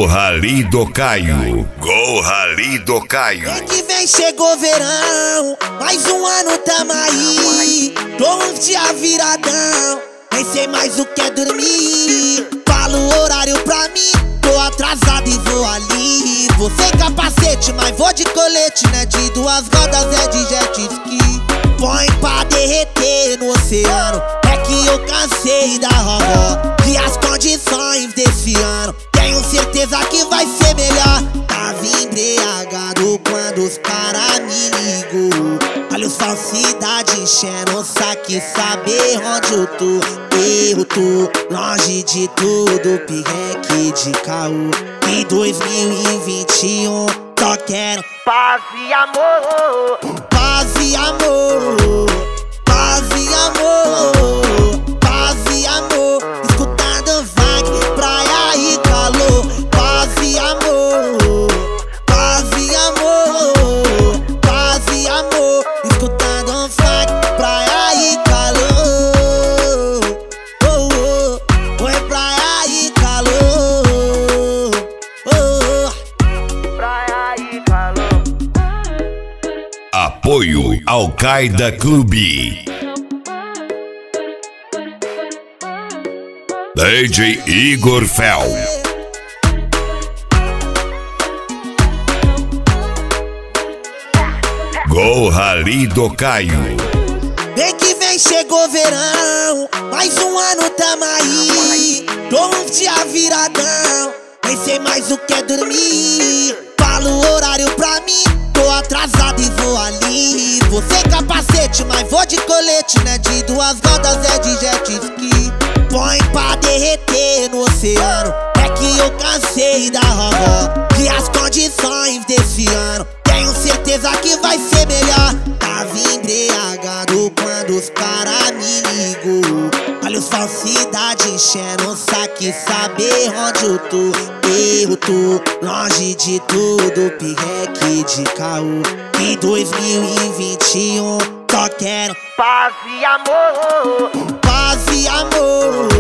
Gol Rally do Caio. Gol Rally do Caio. Vem que vem, chegou verão, mais um ano tamo aí. Tô uns dias viradão, nem sei mais o que é dormir. Fala o horário pra mim, tô atrasado e vou ali. Vou sem capacete, mas vou de colete, né? De duas rodas é de jet ski. Põe pra derreter no oceano, é que eu cansei da robó. E as condições desse ano, tenho certeza que vai ser melhor. Tava embriagado quando os cara me ligou. Olha os falsidade enchendo o saco, saber onde eu tô longe de tudo, pirreque de caô. Em 2021 só quero paz e amor. Paz e amor. Paz e amor. Paz e amor. Escutando funk, praia e calor. Paz e amor. Paz e amor. Paz e amor. Escutando funk, praia e calor. Oh, oh. Oi, praia e calor. Oh, oh. Praia e calor. Apoio Al-Qaeda Clube. DJ Igor Fel. Gol Rally do Caio. Vem que vem, chegou verão, mais um ano tamo aí. Tô uns dias viradão, nem sei mais o que é dormir. Fala o horário pra mim, tô atrasado e vou ali. Vou sem capacete, mas vou de colete, né? De duas rodas é de jet ski. Põe pra derreter no oceano, é que eu cansei da robó. E as condições desse ano, tenho certeza que vai ser melhor. Tava embriagado quando os cara me ligou. Olha os falsidade enchendo o saco, saber onde eu tô longe de tudo, pirreque de caô. Em 2021 só quero paz e amor. Paz e amor.